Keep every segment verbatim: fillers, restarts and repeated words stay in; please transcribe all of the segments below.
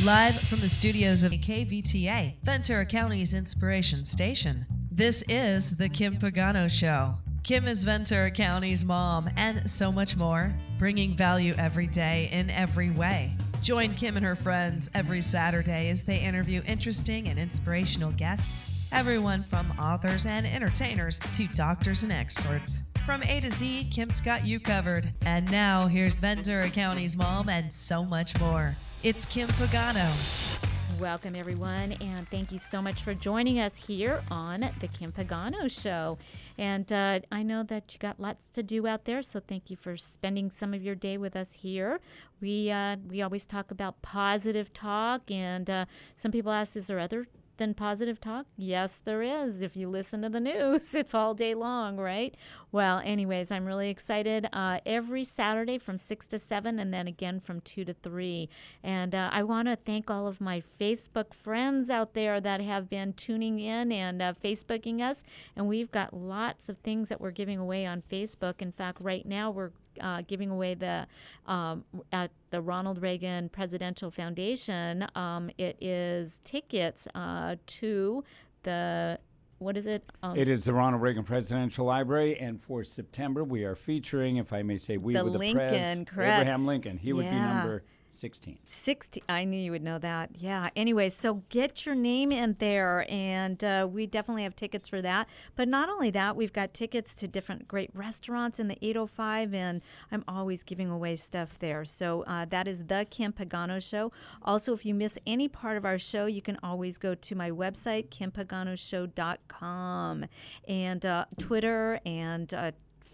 Live from the studios of K V T A, Ventura County's inspiration station. This is The Kim Pagano Show. Kim is Ventura County's mom and so much more, bringing value every day in every way. Join Kim and her friends every Saturday as they interview interesting and inspirational guests, everyone from authors and entertainers to doctors and experts. From A to Z, Kim's got you covered. And now, here's Ventura County's mom and so much more. It's Kim Pagano. Welcome, everyone, and thank you so much for joining us here on The Kim Pagano Show. And uh, I know that you got lots to do out there, so thank you for spending some of your day with us here. We uh, we always talk about positive talk, and uh, some people ask, is there other than positive talk? Yes, there is. If you listen to the news, it's all day long, right? Well, anyways, I'm really excited. Uh, every Saturday from six to seven, and then again from two to three. And uh, I want to thank all of my Facebook friends out there that have been tuning in and uh, Facebooking us. And we've got lots of things that we're giving away on Facebook. In fact, right now we're Uh, giving away the um, at the Ronald Reagan Presidential Foundation. Um, it is tickets uh, to the what is it? Um, it is the Ronald Reagan Presidential Library, and for September we are featuring, if I may say, we the with the Lincoln, press, correct. Abraham Lincoln. He would yeah. be number sixteen. sixteen. I knew you would know that. Yeah. Anyway, so get your name in there, and uh, we definitely have tickets for that. But not only that, we've got tickets to different great restaurants in the eight oh five, and I'm always giving away stuff there. So uh, that is The Kim Pagano Show. Also, if you miss any part of our show, you can always go to my website, kim pagano show dot com, and uh, Twitter and uh,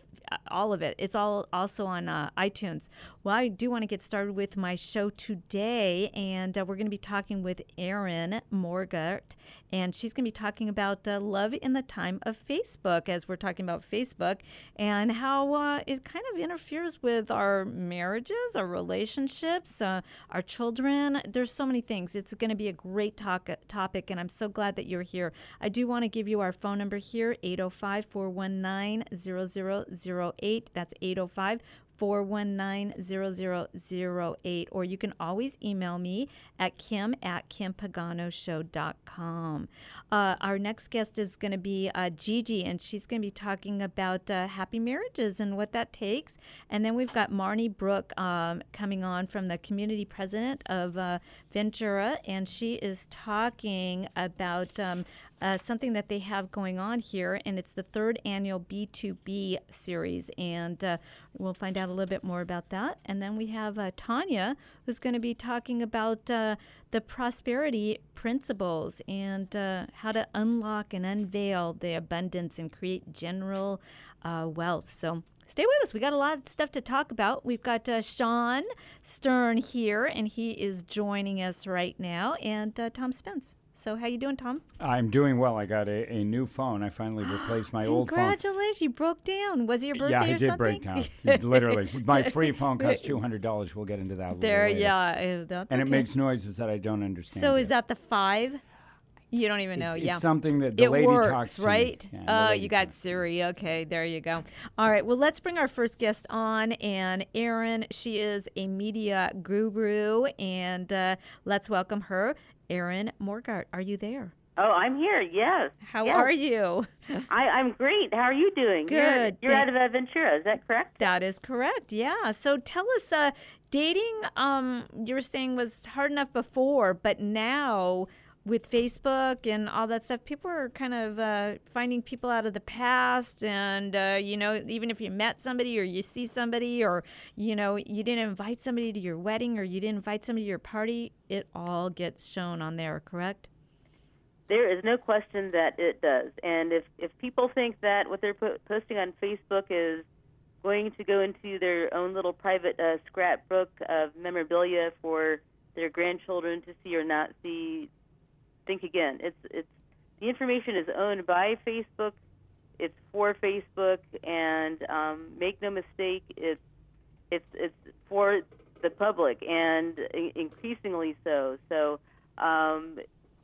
all of it. It's all also on uh, iTunes. Well, I do want to get started with my show today, and uh, we're going to be talking with Erin Morgart, and she's going to be talking about uh, love in the time of Facebook, as we're talking about Facebook, and how uh, it kind of interferes with our marriages, our relationships, uh, our children. There's so many things. It's going to be a great talk, topic, and I'm so glad that you're here. I do want to give you our phone number here, eight oh five, four one nine, zero zero zero eight. That's eight oh five, four one nine, zero zero zero eight. Or you can always email me at kim at kim pagano show dot com. Uh, our next guest is going to be uh, Gigi, and she's going to be talking about uh, happy marriages and what that takes. And then we've got Marnie Brooke um, coming on from the community president of uh, Ventura, and she is talking about um, Uh, something that they have going on here, and it's the third annual B two B series, and uh, we'll find out a little bit more about that. And then we have uh, Tanya, who's going to be talking about uh, the prosperity principles and uh, how to unlock and unveil the abundance and create general uh, wealth. So stay with us. We got a lot of stuff to talk about. We've got uh, Sean Stern here, and he is joining us right now, and uh, Tom Spence. So how you doing, Tom? I'm doing well. I got a, a new phone. I finally replaced my old phone. Congratulations. You broke down. Was it your birthday yeah, or I did something? break down. Literally. My free phone costs two hundred dollars. We'll get into that a little There, later. yeah. That's and okay. it makes noises that I don't understand. So yet. is that the five? You don't even know. It's, yeah. it's something that the it lady works, talks to right? me. Yeah, the Oh, lady you got talks. Siri. Okay, there you go. All right. Well, let's bring our first guest on, and Erin. She is a media guru, and uh, let's welcome her, Erin Morgart. Are you there? Oh, I'm here, yes. How yes. are you? I, I'm great. How are you doing? Good. You're, you're out Thank- of Ventura, is that correct? That is correct, yeah. So tell us, uh, dating, um, you were saying was hard enough before, but now with Facebook and all that stuff, people are kind of uh, finding people out of the past. And, uh, you know, even if you met somebody or you see somebody or, you know, you didn't invite somebody to your wedding or you didn't invite somebody to your party, it all gets shown on there, correct? There is no question that it does. And if, if people think that what they're po- posting on Facebook is going to go into their own little private uh, scrapbook of memorabilia for their grandchildren to see or not see, think again. It's it's the information is owned by Facebook. It's for Facebook, and um, make no mistake, it's it's it's for the public, and increasingly so. So. Um,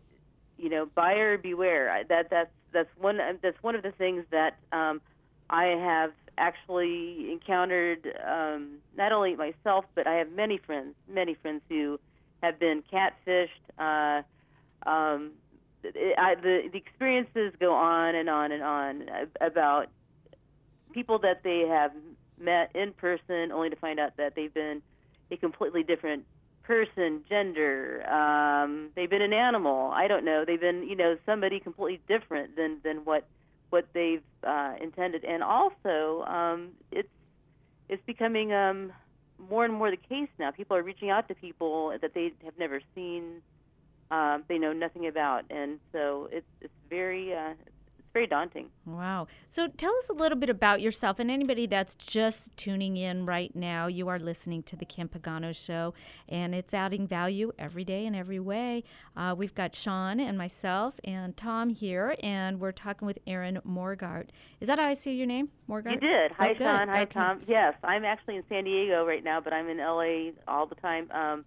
You know, buyer beware. That that's that's one that's one of the things that um, I have actually encountered. Um, not only myself, but I have many friends, many friends who have been catfished. Uh, um, it, I, the the experiences go on and on and on about people that they have met in person, only to find out that they've been a completely different person, gender. Um, they've been an animal. I don't know. They've been, you know, somebody completely different than than what what they've uh, intended. And also, um, it's it's becoming um, more and more the case now. People are reaching out to people that they have never seen, um, they know nothing about, and so it's it's very uh, it's very daunting. Wow. So tell us a little bit about yourself, and anybody that's just tuning in right now, you are listening to the Kim Pagano Show, and it's adding value every day in every way. Uh, we've got Sean and myself and Tom here, and we're talking with Erin Morgart. Is that how I say your name, Morgart? You did. Hi, Oh, good. Sean. Hi, Okay. Tom. Yes, I'm actually in San Diego right now, but I'm in L A all the time. Um,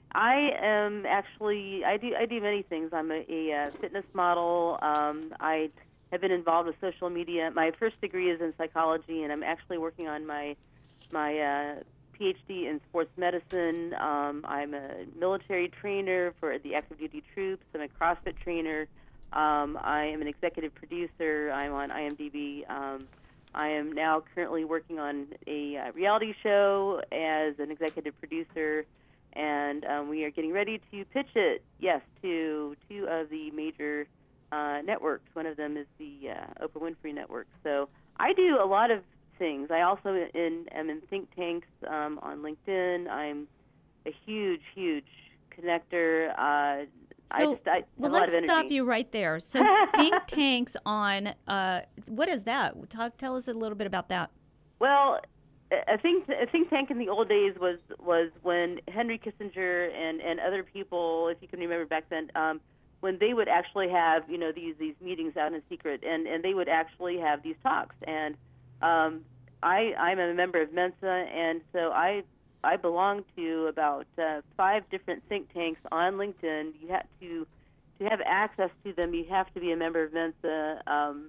I am actually, I do I do many things. I'm a, a, uh fitness model. Um, I have been involved with social media. My first degree is in psychology, and I'm actually working on my my uh, P H D in sports medicine. Um, I'm a military trainer for the active duty troops. I'm a CrossFit trainer. Um, I am an executive producer. I'm on I M D B. Um, I am now currently working on a uh, reality show as an executive producer, and um, we are getting ready to pitch it, yes, to two of the major uh, networks. One of them is the uh, Oprah Winfrey Network. So I do a lot of things. I also in, am in think tanks um, on LinkedIn. I'm a huge, huge connector. Uh, I So, just, I have well, a lot let's of energy. stop you right there. So, think tanks on uh, what is that? Talk, tell us a little bit about that. Well, a think a think tank in the old days was was when Henry Kissinger and, and other people, if you can remember back then, um, when they would actually have you know these these meetings out in secret, and, and they would actually have these talks. And um, I I'm a member of Mensa, and so I I belong to about uh, five different think tanks on LinkedIn. You have to to have access to them. You have to be a member of Mensa. Um,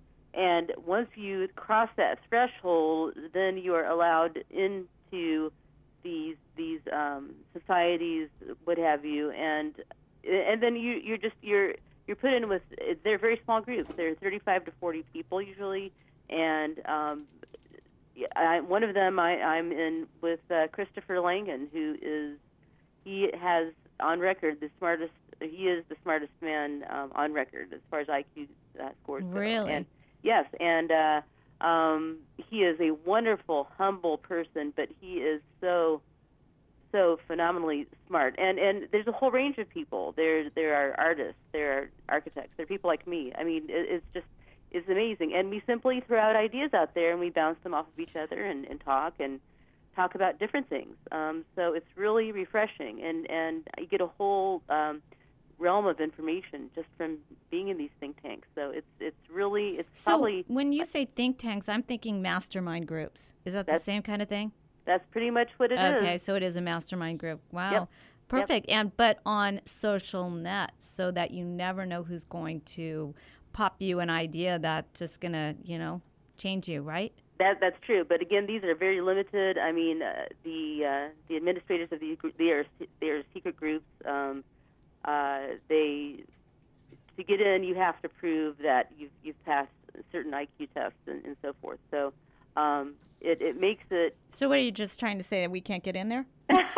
And once you cross that threshold, then you are allowed into these these um, societies, what have you, and and then you you're just you're you're put in with they're very small groups. They're thirty-five to forty people usually, and um, I, one of them I, I'm in with uh, Christopher Langan, who is he has on record the smartest. He is the smartest man um, on record as far as I Q uh, scores go. Really? And, Yes, and uh, um, he is a wonderful, humble person, but he is so, so phenomenally smart. And and there's a whole range of people. There there are artists, there are architects, there are people like me. I mean, it, it's just it's amazing. And we simply throw out ideas out there, and we bounce them off of each other and, and talk and talk about different things. Um, so it's really refreshing, and and you get a whole um, realm of information just from being in these think tanks. So it's it's really it's So, probably when you say think tanks, I'm thinking mastermind groups. Is that the That's- same kind of thing? that's pretty much what it is. Okay, so it is a mastermind group. Wow. Yep. Perfect. And but on social nets, so that you never know who's going to pop you an idea that's just going to, you know, change you, right? That that's true. But again, these are very limited. I mean, uh, the uh, the administrators of these groups, they are they are secret groups. Um, uh, they to get in, you have to prove that you've you've passed certain I Q tests and, and so forth. So um, it it makes it. So what are you just trying to say, that we can't get in there?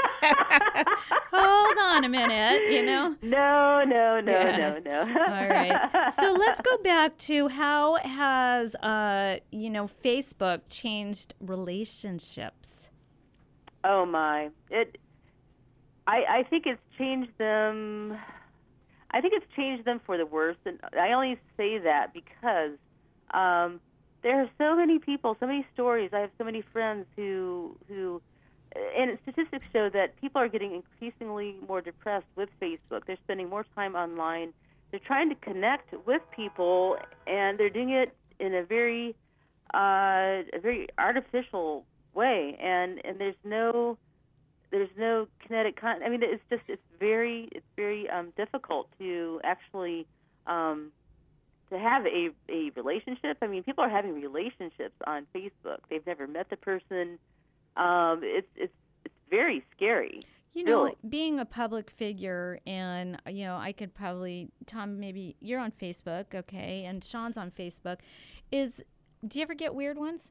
Hold on a minute, you know? No, no, no, Yeah. no, no. All right. So let's go back to how has, uh, you know, Facebook changed relationships? Oh my! It. I I think it's changed them. I think it's changed them for the worse, and I only say that because um, there are so many people, so many stories. I have so many friends who who, and statistics show that people are getting increasingly more depressed with Facebook. They're spending more time online. They're trying to connect with people, and they're doing it in a very uh, a very artificial way, and and there's no there's no kinetic con- I mean, it's just it's very it's very um, difficult to actually um, to have a a relationship. I mean, people are having relationships on Facebook. They've never met the person. Um, it's it's it's very scary. You know, Really? being a public figure, and, you know, I could probably, Tom, maybe you're on Facebook, okay, and Sean's on Facebook. Is, do you ever get weird ones?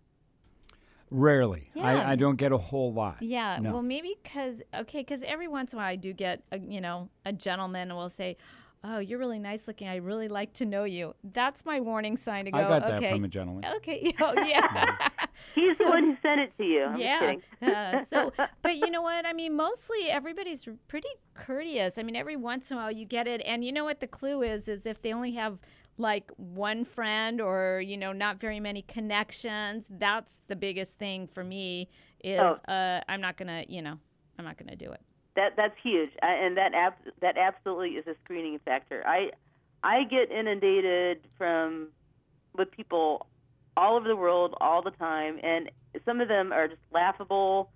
Rarely. Yeah. I, I don't get a whole lot. Yeah, No. well, maybe because, okay, because every once in a while I do get, a, you know, a gentleman will say, oh, you're really nice looking. I really like to know you. That's my warning sign to go, I got that okay. from a gentleman. Okay, oh, yeah. He's So- the one who sent it to you. I'm yeah. just kidding. uh, so, but you know what? I mean, mostly everybody's pretty courteous. I mean, every once in a while you get it. And you know what the clue is, is if they only have like one friend or, you know, not very many connections, that's the biggest thing for me is Oh. uh, I'm not going to, you know, I'm not going to do it. That that's huge, I, and that ab- that absolutely is a screening factor. I I get inundated from with people all over the world all the time, and some of them are just laughable.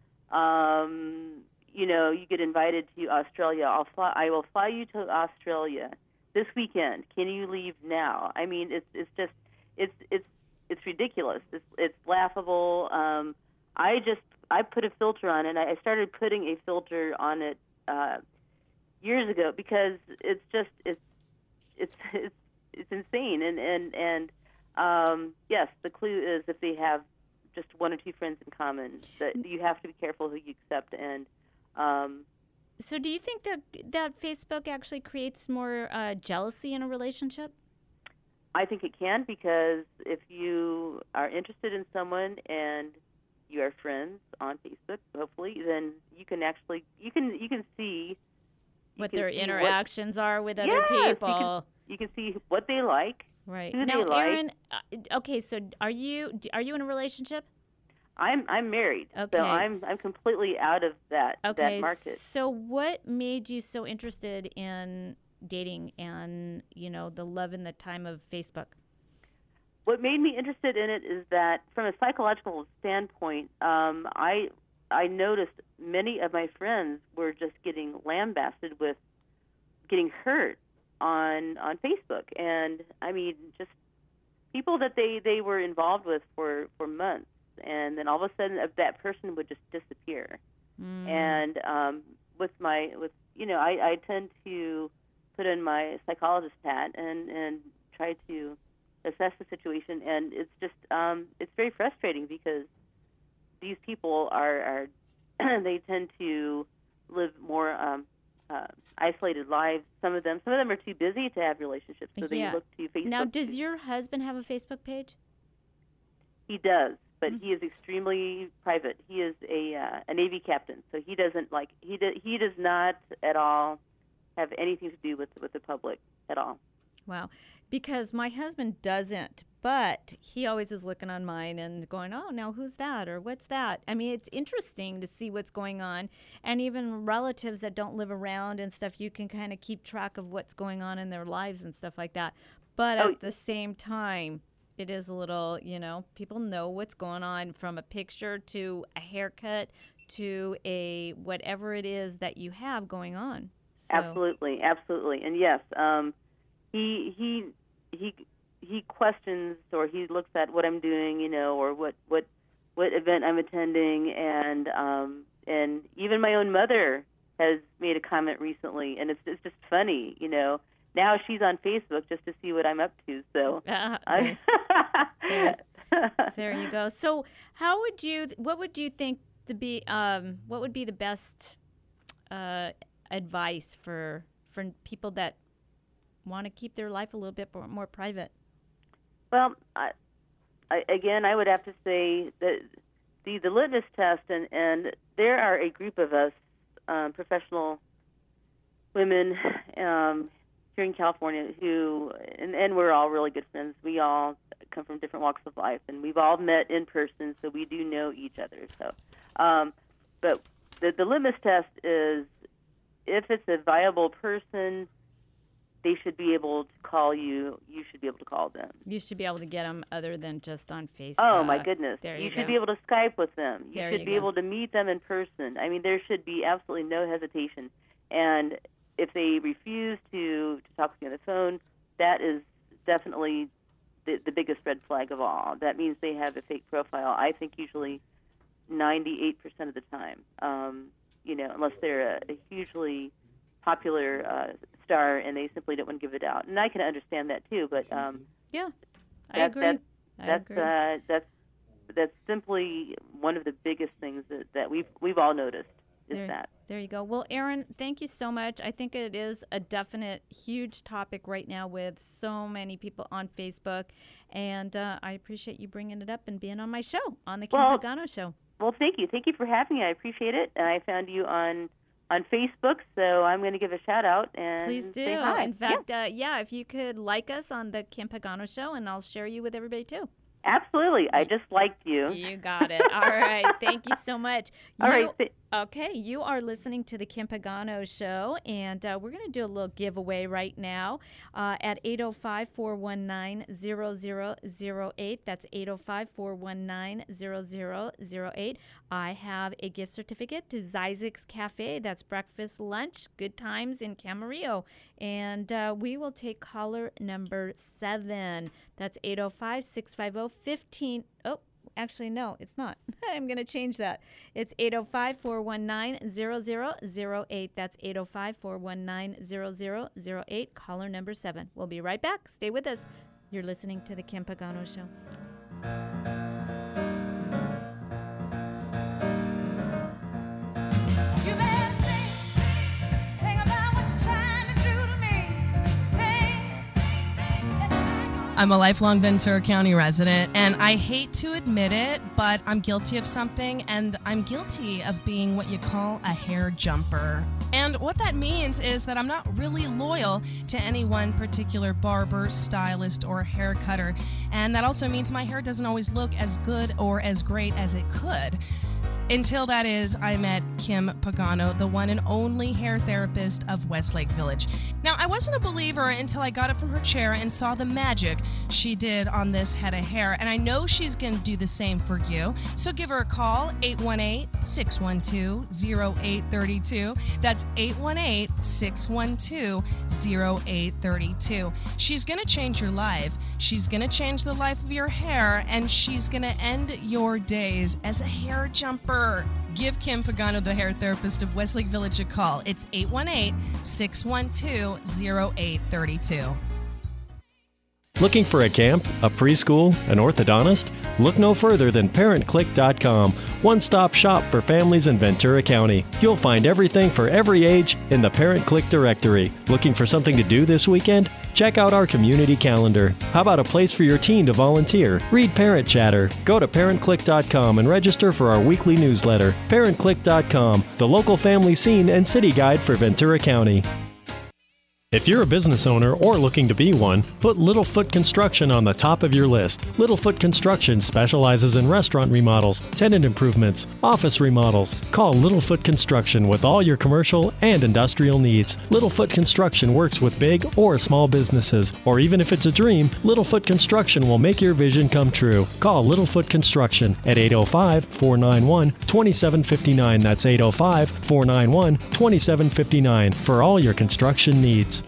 Um, you know, you get invited to Australia. I'll fly. I will fly you to Australia this weekend. Can you leave now? I mean, it's it's just it's it's it's ridiculous. It's it's laughable. Um, I just I put a filter on it. I started putting a filter on it uh, years ago because it's just it's it's it's, it's insane. And and and um, yes, the clue is if they have just one or two friends in common, that you have to be careful who you accept. And um, So do you think that that Facebook actually creates more uh, jealousy in a relationship? I think it can, because if you are interested in someone and you are friends on Facebook, hopefully, then you can actually you can you can see you What can their see what- interactions are with other Yes, you can- people. You can see what they like. Right. who Now, they like. Aaron, uh, okay, so are you d- are you in a relationship? I'm I'm married, Okay. so I'm I'm completely out of that Okay. that market. So what made you so interested in dating and, you know, the love in the time of Facebook? What made me interested in it is that, from a psychological standpoint, um, I I noticed many of my friends were just getting lambasted with getting hurt on on Facebook, and I mean, just people that they, they were involved with for, for months, and then all of a sudden, uh, that person would just disappear. Mm. And um, with my with you know, I, I tend to put in my psychologist hat and and try to assess the situation, and it's just um, it's very frustrating because these people are, are they tend to live more um, uh, isolated lives. Some of them, some of them are too busy to have relationships, so they Yeah. look to Facebook. Now, does to- your husband have a Facebook page? He does, but Mm-hmm. he is extremely private. He is a uh, a Navy captain, so he doesn't like he do, he does not at all have anything to do with with the public at all. Wow. Because my husband doesn't, but he always is looking on mine and going, oh, now who's that or what's that? I mean, it's interesting to see what's going on. And even relatives that don't live around and stuff, you can kind of keep track of what's going on in their lives and stuff like that. But Oh. at the same time, it is a little, you know, people know what's going on from a picture to a haircut to a whatever it is that you have going on. So, Absolutely, absolutely, and yes, um, he he he he questions, or he looks at what I'm doing, you know, or what what what event I'm attending, and um, and even my own mother has made a comment recently, and it's it's just funny, you know. Now she's on Facebook just to see what I'm up to. So Uh, I, there, there you go. So, how would you? What would you think to be? Um, what would be the best uh, advice for for people that want to keep their life a little bit more, more private? Well, I, I, again, I would have to say that the the litmus test, and and there are a group of us, um, professional women um, here in California who, and, and we're all really good friends. We all come from different walks of life, and we've all met in person, so we do know each other. So, um, but the the litmus test is, if it's a viable person, they should be able to call you. You should be able to call them. You should be able to get them other than just on Facebook. Oh, my goodness. There you you should go. be able to Skype with them. You There should you be go. able to meet them in person. I mean, there should be absolutely no hesitation. And if they refuse to, to talk with you on the phone, that is definitely the, the biggest red flag of all. That means they have a fake profile, I think usually ninety-eight percent of the time. Um, you know, unless they're a, a hugely popular uh, star and they simply don't want to give it out. And I can understand that too, but um, yeah, I that, agree. That, I that's agree. Uh, that's that's simply one of the biggest things that, that we've we've all noticed is there, that. There you go. Well, Erin, thank you so much. I think it is a definite huge topic right now with so many people on Facebook, and uh, I appreciate you bringing it up and being on my show, on the Kim Well, Pagano Show. Well, thank you. Thank you for having me. I appreciate it. And I found you on on Facebook, so I'm going to give a shout out and Please do. say hi. In fact, yeah. Uh, yeah, if you could like us on the Kim Pagano Show, and I'll share you with everybody too. Absolutely. I just liked you. You got it. All right. Thank you so much. You, All right. Okay. You are listening to the Kim Pagano Show, and uh, we're going to do a little giveaway right now uh, at eight oh five, four one nine, zero zero zero eight. That's eight oh five, four one nine, zero zero zero eight. I have a gift certificate to Zizek's Cafe. That's breakfast, lunch, good times in Camarillo. And uh, we will take caller number seven. That's eight oh five, six five oh, fifteen. Oh, actually, no, it's not. I'm going to change that. It's eight oh five, four one nine, zero zero zero eight. That's eight oh five, four one nine, zero zero zero eight. Caller number seven. We'll be right back. Stay with us. You're listening to The Kim Pagano Show. I'm a lifelong Ventura County resident, and I hate to admit it, but I'm guilty of something, and I'm guilty of being what you call a hair jumper. And what that means is that I'm not really loyal to any one particular barber, stylist, or hair cutter. And that also means my hair doesn't always look as good or as great as it could. Until that is, I met Kim Pagano, the one and only hair therapist of Westlake Village. Now, I wasn't a believer until I got up from her chair and saw the magic she did on this head of hair, and I know she's going to do the same for you. So give her a call, eight one eight, six one two, zero eight three two. That's eight one eight, six one two, zero eight three two. She's going to change your life. She's going to change the life of your hair, and she's going to end your days as a hair jumper. Give Kim Pagano, the hair therapist of Westlake Village, a call. It's eight one eight, six one two, zero eight three two. Looking for a camp, a preschool, an orthodontist? Look no further than parent click dot com, one-stop shop for families in Ventura County. You'll find everything for every age in the Parent Click directory. Looking for something to do this weekend? Check out our community calendar. How about a place for your teen to volunteer? Read Parent Chatter. Go to parent click dot com and register for our weekly newsletter. parent click dot com, the local family scene and city guide for Ventura County. If you're a business owner or looking to be one, put Littlefoot Construction on the top of your list. Littlefoot Construction specializes in restaurant remodels, tenant improvements, office remodels. Call Littlefoot Construction with all your commercial and industrial needs. Littlefoot Construction works with big or small businesses, or even if it's a dream, Littlefoot Construction will make your vision come true. Call Littlefoot Construction at eight oh five, four nine one, two seven five nine. That's eight oh five, four nine one, two seven five nine for all your construction needs.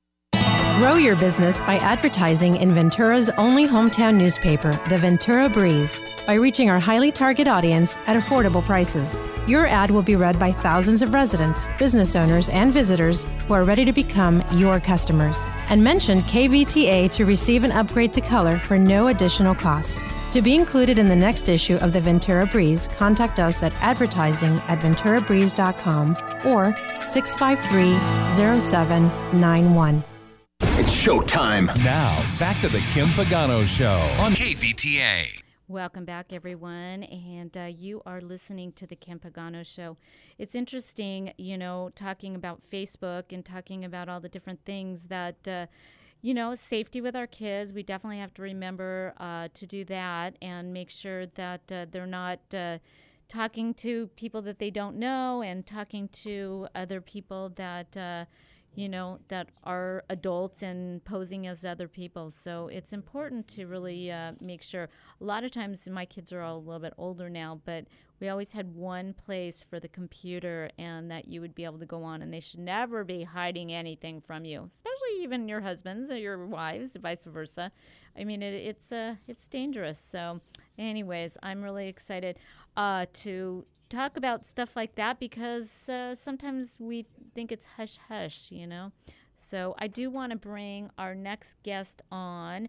Grow your business by advertising in Ventura's only hometown newspaper, the Ventura Breeze, by reaching our highly target audience at affordable prices. Your ad will be read by thousands of residents, business owners, and visitors who are ready to become your customers. And mention K V T A to receive an upgrade to color for no additional cost. To be included in the next issue of the Ventura Breeze, contact us at advertising at ventura breeze dot com or six five three, zero seven nine one. It's showtime. Now, back to the Kim Pagano Show on K V T A. Welcome back, everyone, and uh, you are listening to the Kim Pagano Show. It's interesting, you know, talking about Facebook and talking about all the different things that, uh, you know, safety with our kids. We definitely have to remember uh, to do that and make sure that uh, they're not uh, talking to people that they don't know and talking to other people that uh, you know, that are adults and posing as other people. So it's important to really uh, make sure. A lot of times, my kids are all a little bit older now, but we always had one place for the computer and that you would be able to go on, and they should never be hiding anything from you, especially even your husbands or your wives, vice versa. I mean, it, it's uh, it's dangerous. So anyways, I'm really excited uh, to talk about stuff like that because uh, sometimes we think it's hush-hush, you know. So I do want to bring our next guest on,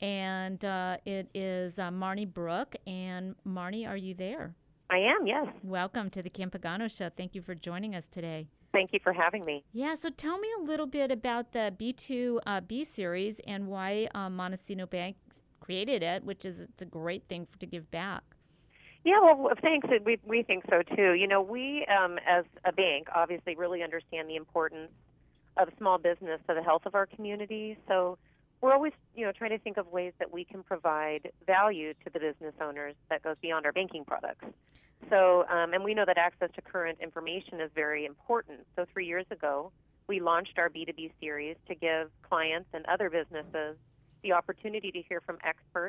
and uh, it is uh, Marnie Brooke. And Marnie, are you there? I am, yes. Welcome to the Kim Pagano Show. Thank you for joining us today. Thank you for having me. Yeah, so tell me a little bit about the B two uh, B series and why uh, Montesino Bank created it, which is it's a great thing for, to give back. Yeah, well, thanks. We we think so too. You know, we um, as a bank obviously really understand the importance of small business to the health of our community. So we're always, you know, trying to think of ways that we can provide value to the business owners that goes beyond our banking products. So, um, and we know that access to current information is very important. So three years ago, we launched our B two B series to give clients and other businesses the opportunity to hear from experts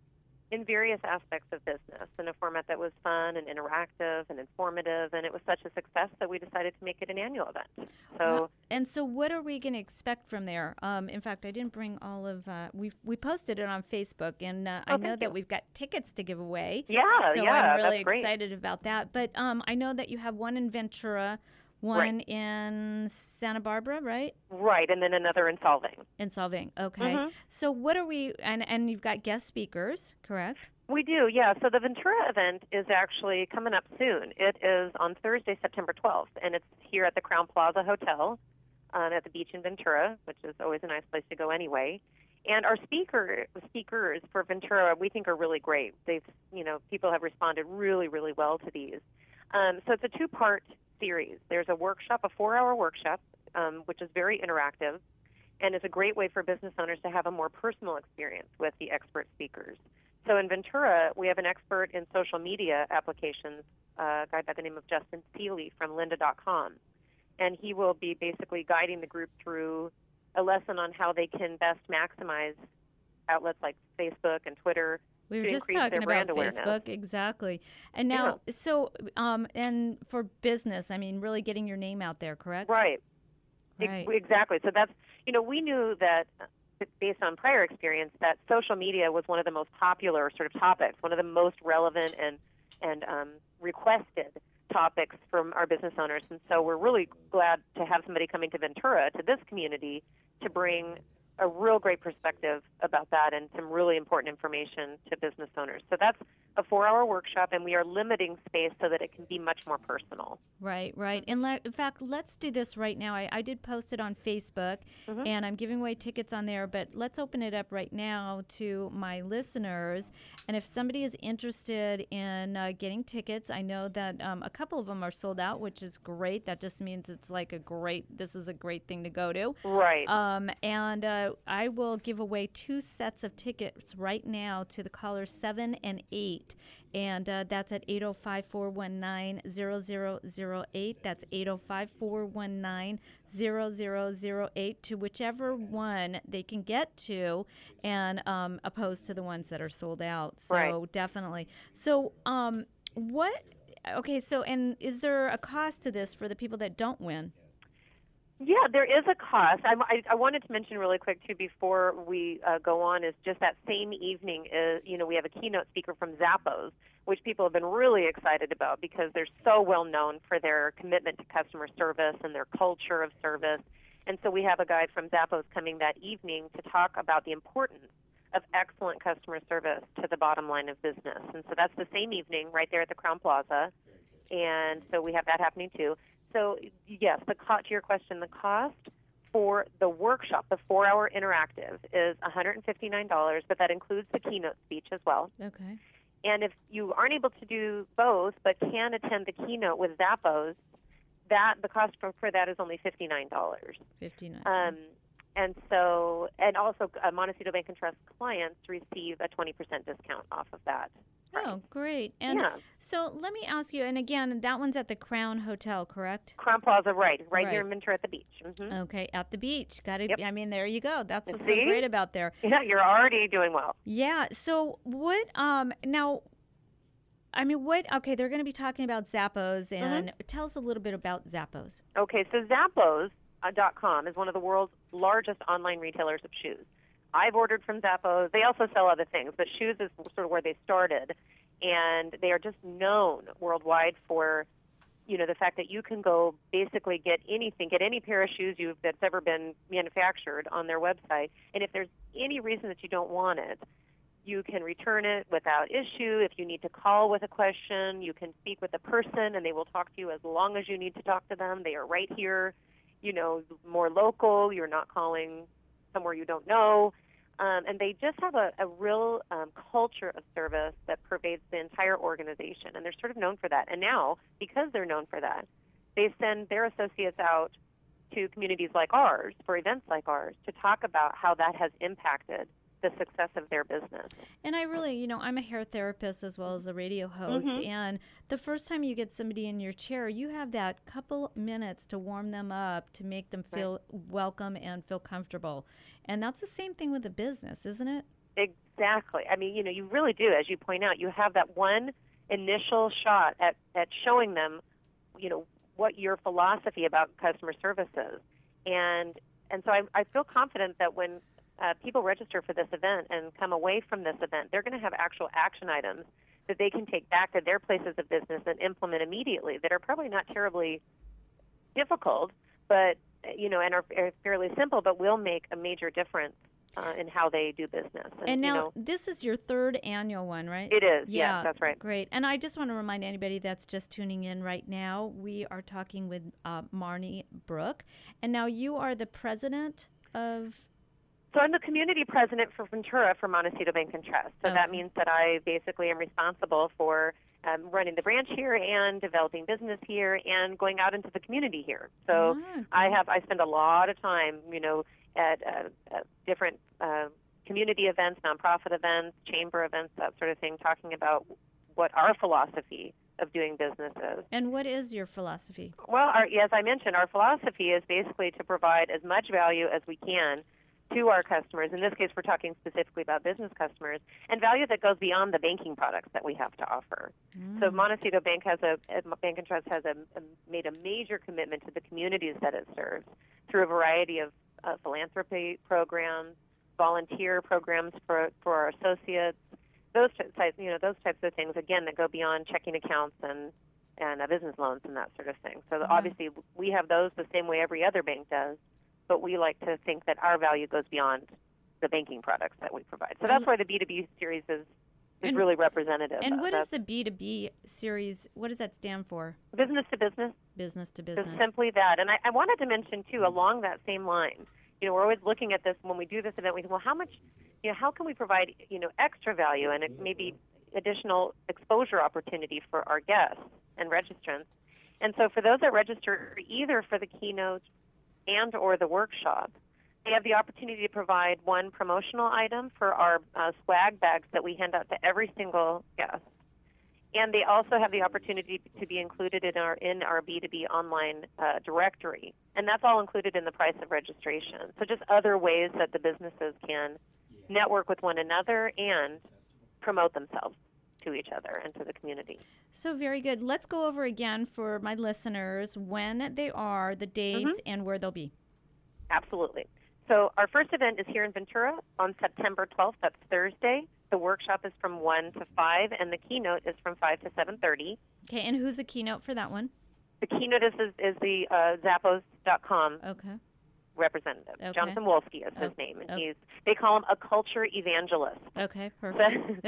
in various aspects of business in a format that was fun and interactive and informative, and it was such a success that we decided to make it an annual event. So, well, and so what are we going to expect from there? Um, in fact, I didn't bring all of, uh, we we posted it on Facebook, and uh, oh, I know you. that we've got tickets to give away. Yeah, so yeah, I'm really that's great. excited about that. But um, I know that you have one in Ventura, one right. in Santa Barbara, right? Right, and then another in Solvang. In Solvang, okay. Mm-hmm. So what are we, and, and you've got guest speakers, correct? We do, yeah. So the Ventura event is actually coming up soon. It is on Thursday, September twelfth, and it's here at the Crown Plaza Hotel um, at the beach in Ventura, which is always a nice place to go anyway. And our speaker speakers for Ventura, we think, are really great. They've, you know, people have responded really, really well to these. Um, so it's a two-part series. There's a workshop, a four-hour workshop, um, which is very interactive, and is a great way for business owners to have a more personal experience with the expert speakers. So in Ventura, we have an expert in social media applications, uh, a guy by the name of Justin Seeley from lynda dot com, and he will be basically guiding the group through a lesson on how they can best maximize outlets like Facebook and Twitter. We were to just increase talking their brand about awareness. Facebook, exactly. And now, Yeah. so, um, and for business, I mean, really getting your name out there, correct? Right. Right. Ex- Exactly. So that's, you know, we knew that uh, based on prior experience that social media was one of the most popular sort of topics, one of the most relevant and, and um, requested topics from our business owners. And so we're really glad to have somebody coming to Ventura, to this community, to bring a real great perspective about that and some really important information to business owners. So that's a four-hour workshop, and we are limiting space so that it can be much more personal. Right, right. And le- in fact, let's do this right now. I, I did post it on Facebook, Mm-hmm. and I'm giving away tickets on there, but let's open it up right now to my listeners. And if somebody is interested in uh, getting tickets, I know that um, a couple of them are sold out, which is great. That just means it's like a great, this is a great thing to go to. Right. Um, and uh, I will give away two sets of tickets right now to the callers seven and eight. And uh, that's at eight oh five, four one nine, zero zero zero eight. That's eight oh five, four one nine, zero zero zero eight to whichever one they can get to, and um, opposed to the ones that are sold out. So Right. definitely. So um, what, okay, so and is there a cost to this for the people that don't win? Yeah, there is a cost. I, I, I wanted to mention really quick, too, before we uh, go on, is just that same evening, is you know, we have a keynote speaker from Zappos, which people have been really excited about because they're so well known for their commitment to customer service and their culture of service. And so we have a guy from Zappos coming that evening to talk about the importance of excellent customer service to the bottom line of business. And so that's the same evening right there at the Crown Plaza. And so we have that happening, too. So, yes, the co- to your question, the cost for the workshop, the four-hour interactive, is one hundred fifty-nine dollars, but that includes the keynote speech as well. Okay. And if you aren't able to do both but can attend the keynote with Zappos, that the cost for, for that is only fifty-nine dollars. fifty-nine. Um, and so, and also, uh, Montecito Bank and Trust clients receive a twenty percent discount off of that. Oh, great. And Yeah. so let me ask you, and again, that one's at the Crown Hotel, correct? Crown Plaza, right, right, Right. here in Ventura at the beach. Mm-hmm. Okay, at the beach. Got to, Yep. I mean, there you go. That's what's See? so great about there. Yeah, you're already doing well. Yeah. So what, um, now, I mean, what, okay, they're going to be talking about Zappos, and tell us a little bit about Zappos. Okay, so Zappos dot com is one of the world's largest online retailers of shoes. I've ordered from Zappos. They also sell other things, but shoes is sort of where they started. and they are just known worldwide for, you know, the fact that you can go basically get anything, get any pair of shoes you've, that's ever been manufactured on their website, and if there's any reason that you don't want it, you can return it without issue. If you need to call with a question, you can speak with the person, and they will talk to you as long as you need to talk to them. They are right here, you know, more local. You're not calling somewhere you don't know. Um, and they just have a, a real um, culture of service that pervades the entire organization, and they're sort of known for that. And now, because they're known for that, they send their associates out to communities like ours, for events like ours, to talk about how that has impacted the success of their business. And I really, you know, I'm a hair therapist as well as a radio host, Mm-hmm. and the first time you get somebody in your chair, you have that couple minutes to warm them up, to make them feel right. welcome and feel comfortable. And that's the same thing with a business, isn't it? Exactly. I mean, you know, you really do, as you point out, you have that one initial shot at, at showing them, you know, what your philosophy about customer service is. And and so I, I feel confident that when Uh, people register for this event and come away from this event, they're going to have actual action items that they can take back to their places of business and implement immediately that are probably not terribly difficult, but, you know, and are, are fairly simple, but will make a major difference uh, in how they do business. And, and now, you know, this is your third annual one, right? It is, yeah, yes, that's right. Great. And I just want to remind anybody that's just tuning in right now, we are talking with uh, Marnie Brooke. And now you are the president of... So I'm the community president for Ventura for Montecito Bank and Trust. So okay. that means that I basically am responsible for um, running the branch here and developing business here and going out into the community here. So ah, I have I spend a lot of time, you know, at, uh, at different uh, community events, nonprofit events, chamber events, that sort of thing, talking about what our philosophy of doing business is. And what is your philosophy? Well, our, as I mentioned, our philosophy is basically to provide as much value as we can to our customers. In this case, we're talking specifically about business customers, and value that goes beyond the banking products that we have to offer. Mm. So Montecito Bank has a, Bank and Trust has a, a, made a major commitment to the communities that it serves through a variety of uh, philanthropy programs, volunteer programs for, for our associates, those types, you know, those types of things, again, that go beyond checking accounts and, and uh, business loans and that sort of thing. So mm. obviously we have those the same way every other bank does, but we like to think that our value goes beyond the banking products that we provide. So that's why the B two B series is, is and, really representative. And what is the B two B series, what does that stand for? Business to business. Business to business. So simply that. And I, I wanted to mention, too, along that same line, you know, we're always looking at this when we do this event, we think, well, how much, you know, how can we provide, you know, extra value and maybe additional exposure opportunity for our guests and registrants? And so for those that register either for the keynote and or the workshop, they have the opportunity to provide one promotional item for our uh, swag bags that we hand out to every single guest. And they also have the opportunity to be included in our in our B two B online uh, directory. And that's all included in the price of registration. So just other ways that the businesses can network with one another and promote themselves to each other and to the community. So very good. Let's go over again for my listeners when they are, the dates, mm-hmm. and where they'll be. Absolutely. So our first event is here in Ventura on September twelfth. That's Thursday. The workshop is from one to five, and the keynote is from five to seven thirty. Okay, and who's the keynote for that one? The keynote is is, is the uh, Zappos dot com okay. representative. Okay. Jonathan Wolski is his oh. name, and oh. he's they call him a culture evangelist. Okay, perfect.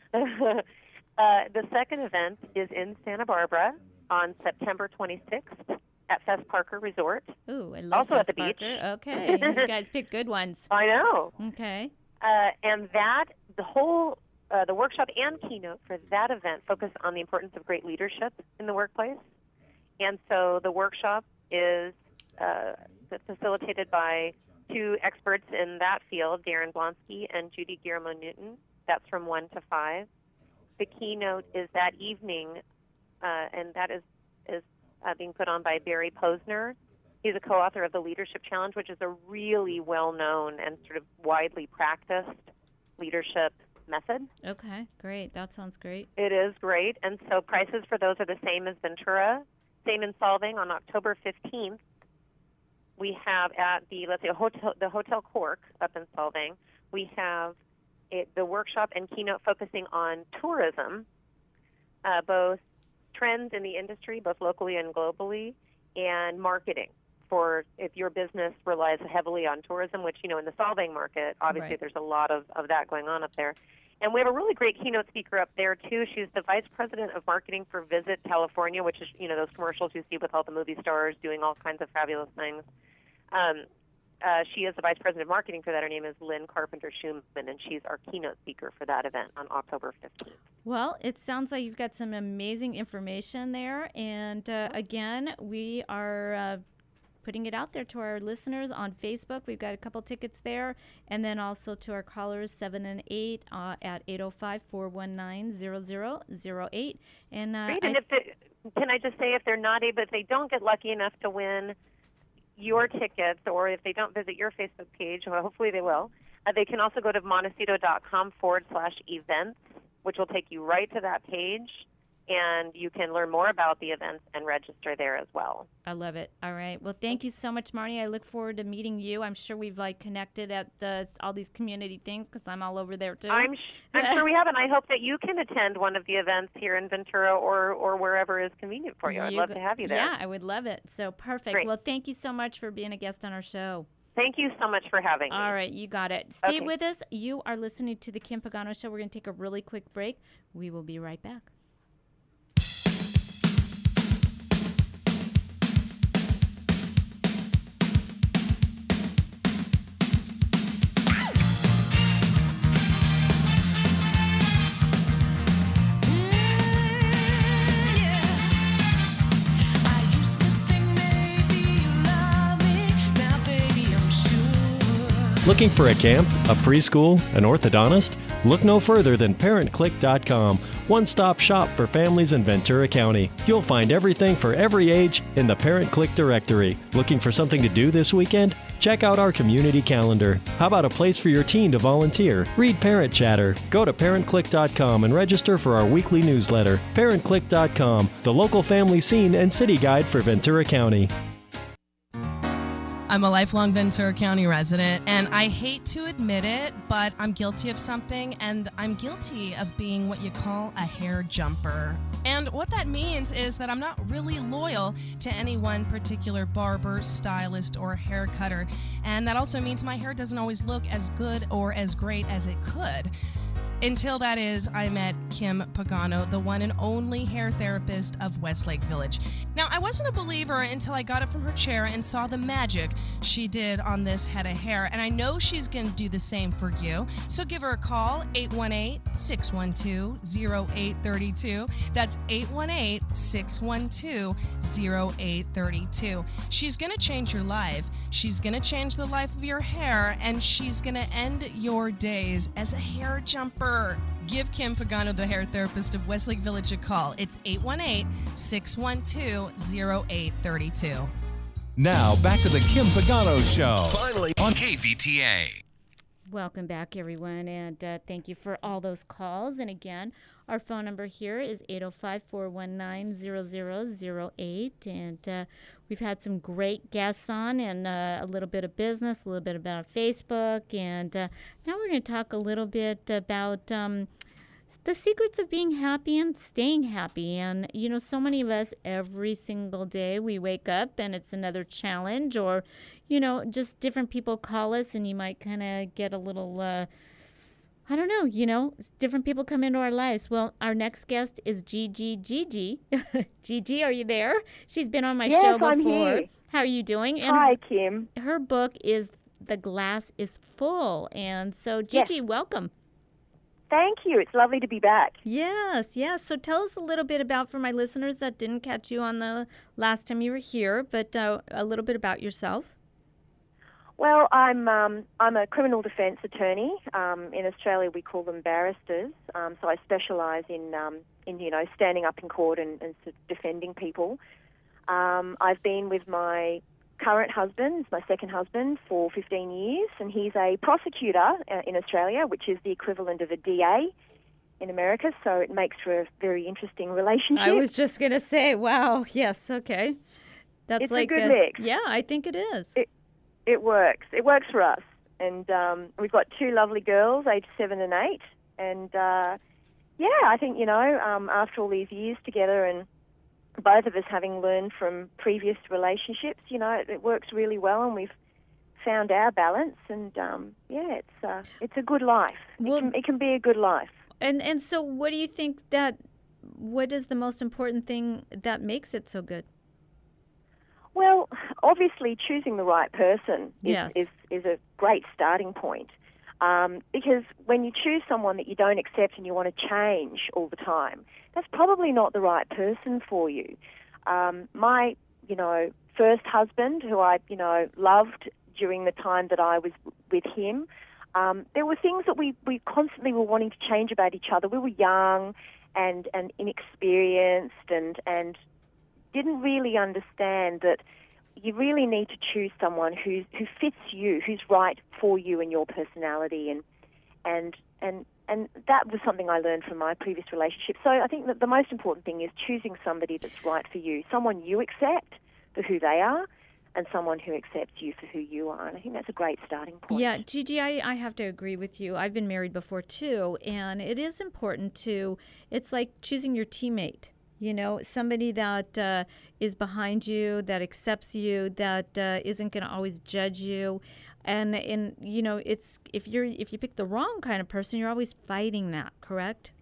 Uh, the second event is in Santa Barbara on September twenty-sixth at Fess Parker Resort. Ooh, I love also Fess at the Parker. beach. Okay, you guys pick good ones. I know. Okay. Uh, and that, the whole, uh, the workshop and keynote for that event focus on the importance of great leadership in the workplace. And so the workshop is uh, facilitated by two experts in that field, Darren Blonsky and Judy Guillermo-Newton. That's from one to five. The keynote is that evening, uh, and that is, is uh, being put on by Barry Posner. He's a co-author of the Leadership Challenge, which is a really well-known and sort of widely practiced leadership method. Okay, great. That sounds great. It is great. And so prices for those are the same as Ventura. Same in Solvang on October fifteenth. We have at the, let's say, hotel, the Hotel Cork up in Solvang, we have it, the workshop and keynote focusing on tourism uh, both trends in the industry, both locally and globally, and marketing for if your business relies heavily on tourism, which, you know, in the Solvang market, obviously Right. there's a lot of, of that going on up there. And we have a really great keynote speaker up there, too. She's the Vice President of Marketing for Visit California, which is, you know, those commercials you see with all the movie stars doing all kinds of fabulous things. Um, uh, she is the Vice President of Marketing for that. Her name is Lynn Carpenter-Schumann, and she's our keynote speaker for that event on October fifteenth. Well, it sounds like you've got some amazing information there. And uh, again, we are uh, putting it out there to our listeners on Facebook. We've got a couple tickets there. And then also to our callers, seven and eight uh, at eight oh five, four one nine, zero zero zero eight. And, uh, Great. And I, if they, can I just say, if they're not able, if they don't get lucky enough to win your tickets, or if they don't visit your Facebook page, well, hopefully they will, uh, they can also go to montecito.com forward slash events, which will take you right to that page, and you can learn more about the events and register there as well. I love it. All right. Well, thank you so much, Marnie. I look forward to meeting you. I'm sure we've like connected at the, all these community things because I'm all over there too. I'm, sh- I'm sure we have, and I hope that you can attend one of the events here in Ventura or, or wherever is convenient for you. I'd You love go- to have you there. Yeah, I would love it. So perfect. Great. Well, thank you so much for being a guest on our show. Thank you so much for having me. All right, you got it. Stay Okay. with us. You are listening to the Kim Pagano Show. We're going to take a really quick break. We will be right back. Looking for a camp, a preschool, an orthodontist? Look no further than parent click dot com, one-stop shop for families in Ventura County. You'll find everything for every age in the Parent Click directory. Looking for something to do this weekend? Check out our community calendar. How about a place for your teen to volunteer? Read Parent Chatter. Go to parent click dot com and register for our weekly newsletter. parent click dot com, the local family scene and city guide for Ventura County. I'm a lifelong Ventura County resident, and I hate to admit it, but I'm guilty of something, and I'm guilty of being what you call a hair jumper. And what that means is that I'm not really loyal to any one particular barber, stylist, or hair cutter. And that also means my hair doesn't always look as good or as great as it could. Until that is, I met Kim Pagano, the one and only hair therapist of Westlake Village. Now, I wasn't a believer until I got up from her chair and saw the magic she did on this head of hair, and I know she's going to do the same for you. So give her a call, eight one eight, six one two, zero eight three two. That's eight one eight, six one two, zero eight three two. She's going to change your life. She's going to change the life of your hair, and she's going to end your days as a hair jumper. Give Kim Pagano, the hair therapist of Westlake Village, a call. It's eight one eight, six one two, zero eight three two. Now, back to the Kim Pagano Show. Finally on K V T A. Welcome back, everyone, and uh, thank you for all those calls. And again, our phone number here is eight oh five, four one nine, zero zero zero eight, and uh, we've had some great guests on, and uh, a little bit of business, a little bit about Facebook, and uh, now we're going to talk a little bit about um, the secrets of being happy and staying happy. And, you know, so many of us, every single day we wake up and it's another challenge, or, you know, just different people call us and you might kind of get a little, uh, I don't know, you know, different people come into our lives. Well, our next guest is Gigi Gigi. Gigi, are you there? She's been on my yes, show before. I'm here. How are you doing? And Hi, Kim. Her book is The Glass is Full. And so, Gigi, yes. welcome. Thank you. It's lovely to be back. Yes, yes. So tell us a little bit about, for my listeners that didn't catch you on the last time you were here, but uh, a little bit about yourself. Well, I'm um, I'm a criminal defence attorney. Um, in Australia, we call them barristers. Um, so I specialise in um, in you know standing up in court and, and sort of defending people. Um, I've been with my current husband, my second husband, for fifteen years, and he's a prosecutor uh, in Australia, which is the equivalent of a D A in America, so it makes for a very interesting relationship. I was just going to say, wow, yes, okay. That's it's like a good a, mix. Yeah, I think it is. It, it works. It works for us. And um, we've got two lovely girls, aged seven and eight, and uh, Yeah, I think, you know, um, after all these years together and both of us having learned from previous relationships, you know, it, it works really well, and we've found our balance, and um, yeah, it's uh, it's a good life. Well, it, can, it can be a good life. And and so, what do you think that? What is the most important thing that makes it so good? Well, obviously, choosing the right person is Yes. is, is a great starting point. Um, because when you choose someone that you don't accept and you want to change all the time, that's probably not the right person for you. Um, my, you know, first husband, who I, you know, loved during the time that I was with him, um, there were things that we, we constantly were wanting to change about each other. We were young and, and inexperienced and, and didn't really understand that you really need to choose someone who who fits you, who's right for you and your personality, and and and and that was something I learned from my previous relationship. So I think that the most important thing is choosing somebody that's right for you, someone you accept for who they are, and someone who accepts you for who you are. And I think that's a great starting point. Yeah, Gigi, I, I have to agree with you. I've been married before too, and it is important to. It's like choosing your teammate. You know, somebody that uh, is behind you, that accepts you, that uh, isn't going to always judge you, and and you know, it's if you're if you pick the wrong kind of person, you're always fighting that. Correct?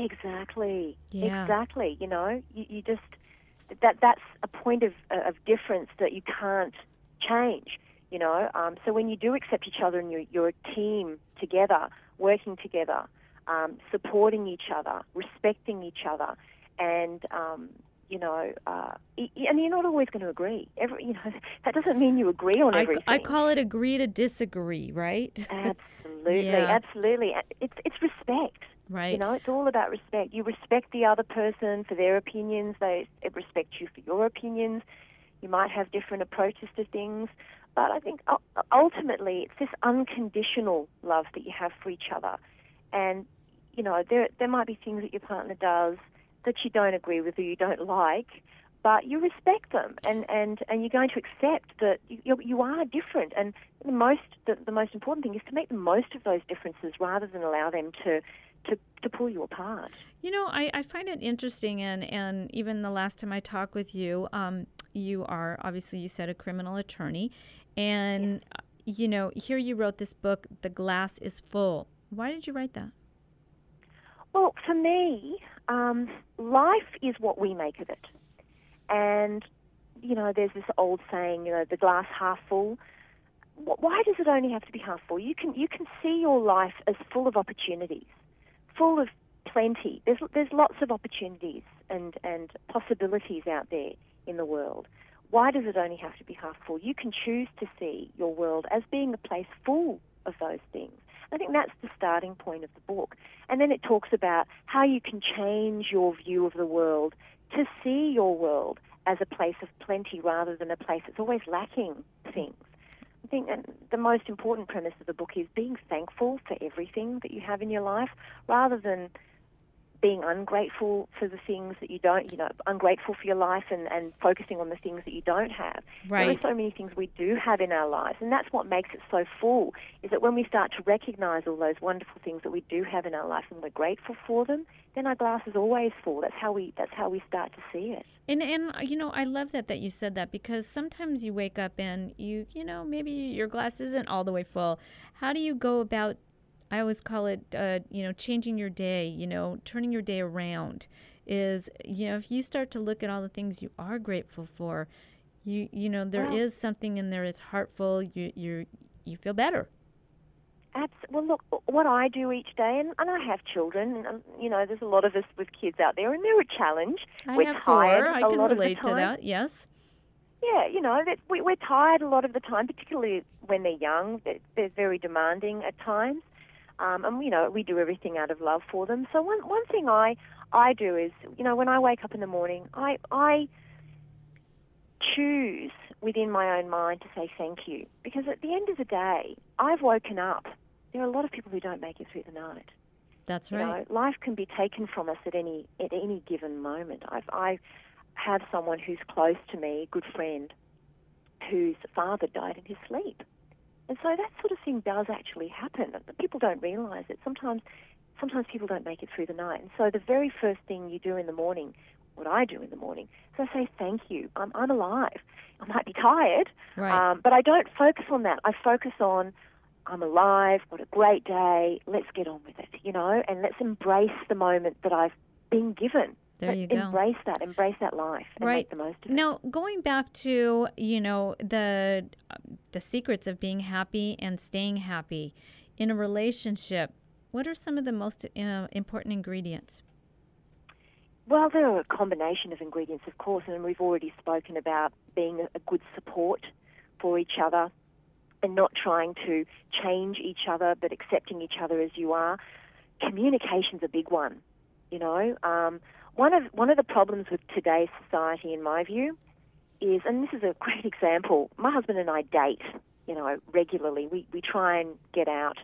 Exactly. Yeah. Exactly. You know, you, you just that that's a point of of difference that you can't change. You know, um, so when you do accept each other and you're, you're a team together, working together, um, supporting each other, respecting each other. And, um, you know, uh, y- and you're not always going to agree. Every, you know, that doesn't mean you agree on I, everything. I call it agree to disagree, right? Absolutely, Yeah. absolutely. It's it's respect. Right. You know, it's all about respect. You respect the other person for their opinions. They respect you for your opinions. You might have different approaches to things. But I think u- ultimately it's this unconditional love that you have for each other. And, you know, there there might be things that your partner does that you don't agree with or you don't like, but you respect them, and, and, and you're going to accept that you, you are different. And the most the, the most important thing is to make the most of those differences rather than allow them to to, to pull you apart. You know, I, I find it interesting, and, and even the last time I talked with you, um, you are, obviously you said, a criminal attorney, and, yes. you know, here you wrote this book, The Glass is Full. Why did you write that? Well, for me, um, life is what we make of it. And, you know, there's this old saying, you know, the glass half full. Why does it only have to be half full? You can you can see your life as full of opportunities, full of plenty. There's there's lots of opportunities and, and possibilities out there in the world. Why does it only have to be half full? You can choose to see your world as being a place full of those things. I think that's the starting point of the book. And then it talks about how you can change your view of the world to see your world as a place of plenty rather than a place that's always lacking things. I think the most important premise of the book is being thankful for everything that you have in your life rather than being ungrateful for the things that you don't, you know, ungrateful for your life and, and focusing on the things that you don't have. Right. There are so many things we do have in our lives, and that's what makes it so full, is that when we start to recognize all those wonderful things that we do have in our life and we're grateful for them, then our glass is always full. That's how we that's how we start to see it. And, and you know, I love that that you said that, because sometimes you wake up and you, you know, maybe your glass isn't all the way full. How do you go about, I always call it, uh, you know, changing your day, you know, turning your day around is, you know, if you start to look at all the things you are grateful for, you, you know, there Wow. is something in there that's heartful. You, you, you feel better. Abs- well, look, what I do each day, and, and I have children, and, you know, there's a lot of us with kids out there, and they're a challenge. I we're have tired four. I a can lot of the relate to time. that. Yes. Yeah, you know, that we, we're tired a lot of the time, particularly when they're young. They're, they're very demanding at times. Um, and, you know, we do everything out of love for them. So one one thing I, I do is, you know, when I wake up in the morning, I, I choose within my own mind to say thank you. Because at the end of the day, I've woken up. There are a lot of people who don't make it through the night. That's You right. know, life can be taken from us at any at any given moment. I've, I have someone who's close to me, a good friend, whose father died in his sleep. And so that sort of thing does actually happen. People don't realise it. Sometimes sometimes people don't make it through the night. And so the very first thing you do in the morning, what I do in the morning, is I say thank you. I'm, I'm alive. I might be tired, Right. um, but I don't focus on that. I focus on I'm alive, what a great day, let's get on with it, you know, and let's embrace the moment that I've been given. There Let's you go. Embrace that, embrace that life, and Right. make the most of it. Now, going back to, you know, the the secrets of being happy and staying happy in a relationship, what are some of the most uh, important ingredients? Well, there are a combination of ingredients, of course, and we've already spoken about being a, a good support for each other and not trying to change each other, but accepting each other as you are. Communication's a big one, you know. Um, one of one of the problems with today's society, in my view, is, and this is a great example, my husband and I date, you know, regularly. We we try and get out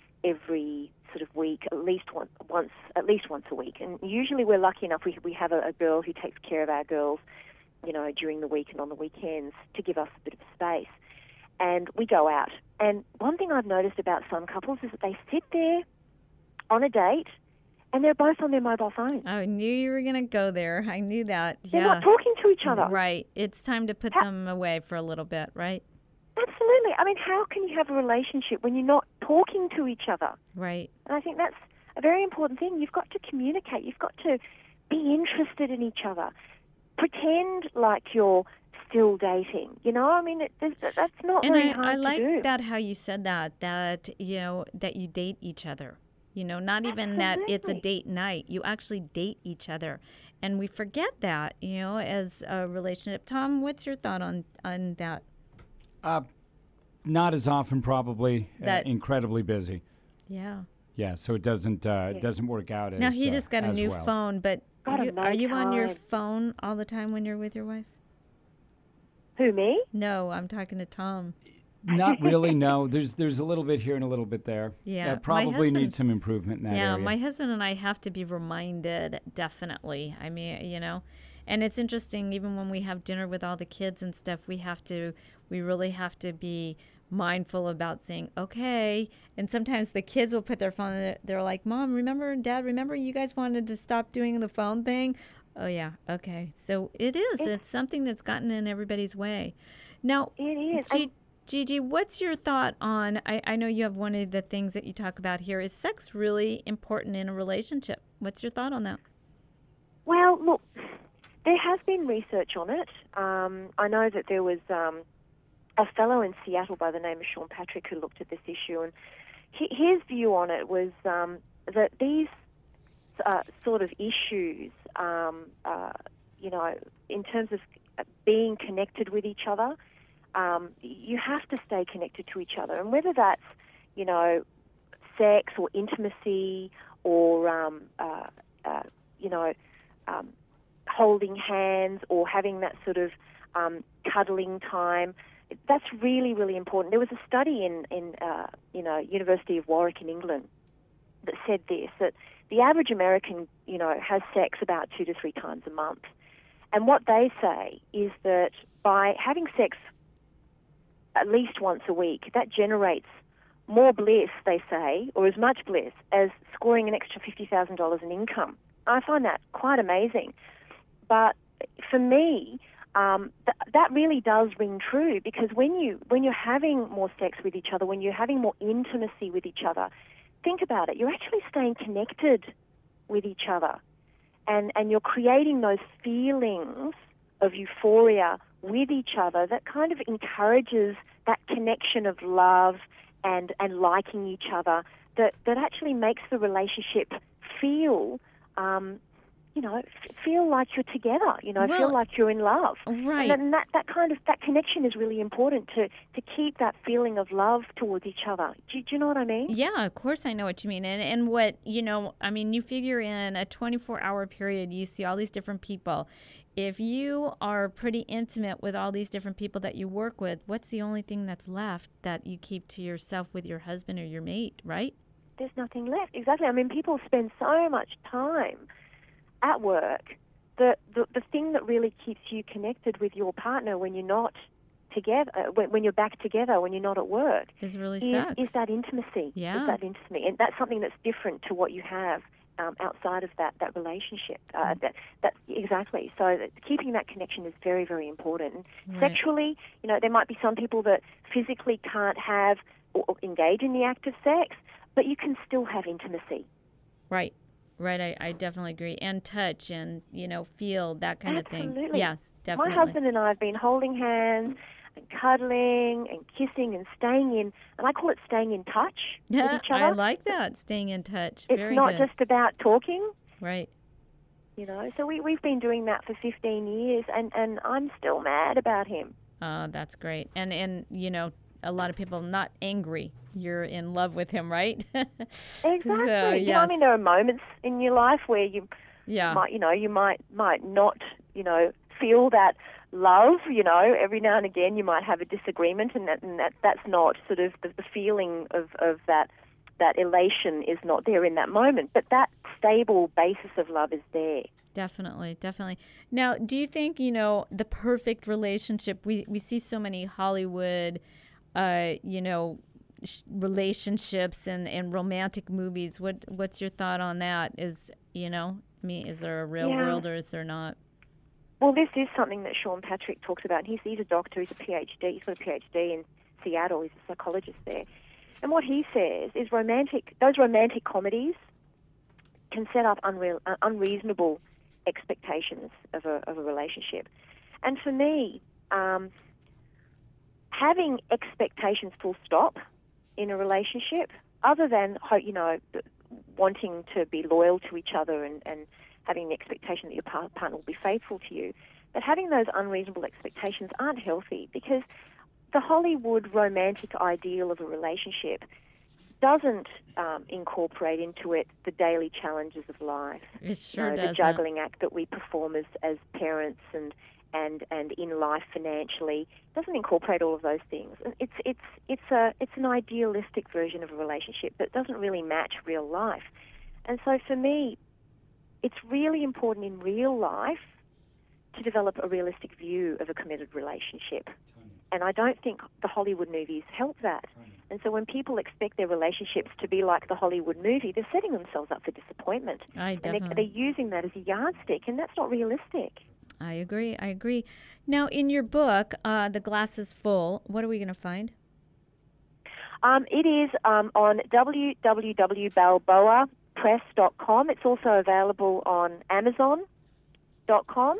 every sort of week, at least once, once at least once a week. And usually we're lucky enough, we we have a, a girl who takes care of our girls, you know, during the week and on the weekends to give us a bit of space. And we go out. And one thing I've noticed about some couples is that they sit there on a date and they're both on their mobile phones. I knew you were going to go there. I knew that. They're yeah. not talking to each other. Right. It's time to put How- them away for a little bit, right? Absolutely. I mean, how can you have a relationship when you're not talking to each other? Right. And I think that's a very important thing. You've got to communicate. You've got to be interested in each other. Pretend like you're still dating. You know, I mean, it, it, that's not And very I, hard I to like do. that how you said that, that, you know, that you date each other. You know, not even that it's a Absolutely. date night. You actually date each other. And we forget that, you know, as a relationship. Tom, what's your thought on, on that? Uh, not as often, probably. That- uh, incredibly busy. Yeah. Yeah, so it doesn't uh, it doesn't work out as Now, he uh, just got a as new well. phone, but Gotta you, are make you on your time. phone all the time when you're with your wife? Who, me? No, I'm talking to Tom. Not really. No, there's there's a little bit here and a little bit there. Yeah, Uh, my probably husband- needs some improvement in that Yeah, area. my husband and I have to be reminded, definitely. I mean, you know, and it's interesting, even when we have dinner with all the kids and stuff, we have to, we really have to be mindful about saying, okay. And sometimes the kids will put their phone, they're- they're like, Mom, remember, Dad, remember you guys wanted to stop doing the phone thing? Oh, yeah, okay. So it is. It's, it's something that's gotten in everybody's way. Now, It is. G- And- Gigi, what's your thought on, I, I know you have one of the things that you talk about here, is sex really important in a relationship? What's your thought on that? Well, look, there has been research on it. Um, I know that there was um, a fellow in Seattle by the name of Sean Patrick who looked at this issue, and he, his view on it was um, that these uh, sort of issues, um, uh, you know, in terms of being connected with each other, um, you have to stay connected to each other, and whether that's, you know, sex or intimacy or, um, uh, uh, you know, um, holding hands or having that sort of um, cuddling time, that's really, really important. There was a study in, in uh, you know, University of Warwick in England that said this, that the average American, you know, has sex about two to three times a month. And what they say is that by having sex at least once a week, that generates more bliss, they say, or as much bliss as scoring an extra fifty thousand dollars in income. I find that quite amazing. But for me, um, th- that really does ring true, because when, you, when you're having more sex with each other, when you're having more intimacy with each other, think about it, you're actually staying connected with each other. And, and you're creating those feelings of euphoria with each other that kind of encourages that connection of love and, and liking each other that, that actually makes the relationship feel, um, you know, f- feel like you're together, you know, Well, feel like you're in love. right. And then that, that kind of, that connection is really important to, to keep that feeling of love towards each other. Do, do you know what I mean? Yeah, of course I know what you mean. And and what, you know, I mean, you figure in a twenty-four hour period, you see all these different people. If you are pretty intimate with all these different people that you work with, what's the only thing that's left that you keep to yourself with your husband or your mate, right? There's nothing left. Exactly. I mean, people spend so much time at work that the, the thing that really keeps you connected with your partner when you're not together, uh, when, when you're back together, when you're not at work, is really is, sex. is that intimacy. Yeah. Is that intimacy. And that's something that's different to what you have um, outside of that, that relationship. Uh, that, that, exactly. So that keeping that connection is very, very important. And Right. sexually, you know, there might be some people that physically can't have or, or engage in the act of sex, but you can still have intimacy. Right. Right, I, I definitely agree. And touch and, you know, feel, that kind Absolutely. of thing. Yes, definitely. My husband and I have been holding hands and cuddling and kissing and staying in, and I call it staying in touch with Yeah, each other. I like that, staying in touch. It's Very not good. just about talking. Right. You know, so we, we've been doing that for fifteen years, and, and I'm still mad about him. Uh, that's great. And, and, you know, a lot of people not angry. You're in love with him, right? Exactly. So, You know, I yes. mean, there are moments in your life where you Yeah. might, you know, you might might not, you know, feel that love. You know, every now and again you might have a disagreement, and that and that that's not sort of the, the feeling of, of that that elation is not there in that moment. But that stable basis of love is there. Definitely, definitely. Now, do you think, you know, the perfect relationship, we, we see so many Hollywood, uh, you know, sh- relationships and, and romantic movies. What What's your thought on that? Is, you know, I mean, is there a real Yeah. world or is there not? Well, this is something that Sean Patrick talks about. He's, he's a doctor, he's a PhD, he's got a PhD in Seattle, he's a psychologist there. And what he says is romantic, those romantic comedies can set up unreal, uh, unreasonable expectations of a, of a relationship. And for me, um, having expectations full stop in a relationship, other than, you know, wanting to be loyal to each other and, and having the expectation that your partner will be faithful to you, but having those unreasonable expectations aren't healthy, because the Hollywood romantic ideal of a relationship doesn't um, incorporate into it the daily challenges of life. It sure you know, doesn't. The juggling act that we perform as, as parents and, and, and in life financially doesn't incorporate all of those things. And It's, it's, it's, a, it's an idealistic version of a relationship that doesn't really match real life. And so for me, it's really important in real life to develop a realistic view of a committed relationship. And I don't think the Hollywood movies help that. And so when people expect their relationships to be like the Hollywood movie, they're setting themselves up for disappointment. I and definitely. they, they're using that as a yardstick, and that's not realistic. I agree. I agree. Now, in your book, uh, The Glass is Full, what are we going to find? Um, it is um, on w w w dot balboa press dot com. It's also available on amazon dot com.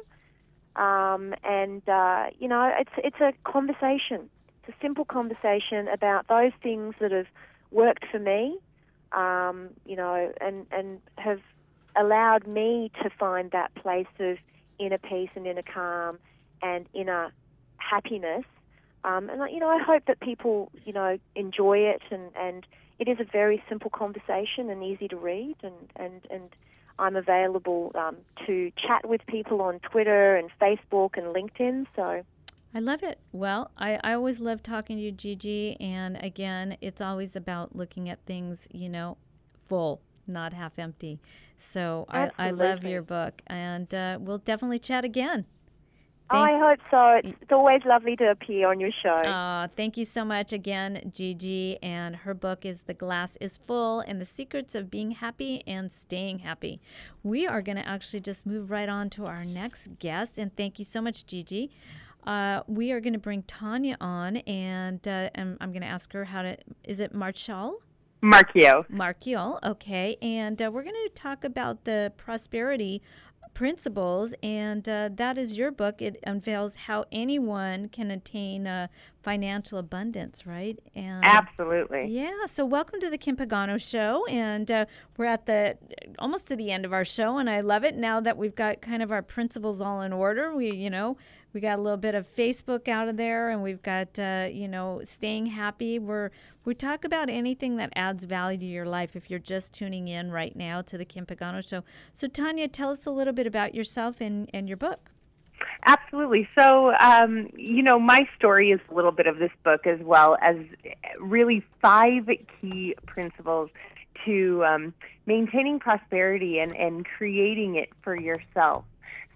Um, and, uh, you know, it's it's a conversation. It's a simple conversation about those things that have worked for me, um, you know, and, and have allowed me to find that place of inner peace and inner calm and inner happiness. Um, and, you know, I hope that people, you know, enjoy it. And, and it is a very simple conversation and easy to read. And, and, and I'm available um, to chat with people on Twitter and Facebook and LinkedIn. So I love it. Well, I, I always love talking to you, Gigi. And again, it's always about looking at things, you know, full, not half empty. So I, I love your book. And uh, we'll definitely chat again. Thank I hope so. It's, it's always lovely to appear on your show. Uh, thank you so much again, Gigi. And her book is The Glass is Full and the Secrets of Being Happy and Staying Happy. We are going to actually just move right on to our next guest. And thank you so much, Gigi. Uh, we are going to bring Tanya on, and, uh, and I'm going to ask her how to, is it Marshall? Marchio. Marchio, okay. And uh, we're going to talk about the prosperity principles, and uh, that is your book. It unveils how anyone can attain uh, financial abundance, right? And Absolutely. Yeah. So welcome to the Kim Pagano Show, and uh, we're at the almost to the end of our show, and I love it now that we've got kind of our principles all in order. We, you know, we got a little bit of Facebook out of there, and we've got uh, you know, staying happy. We're we talk about anything that adds value to your life if you're just tuning in right now to the Kim Pagano Show. So Tanya, tell us a little bit about yourself and, and your book. Absolutely. So, um, you know, my story is a little bit of this book, as well as really five key principles to um, maintaining prosperity and, and creating it for yourself.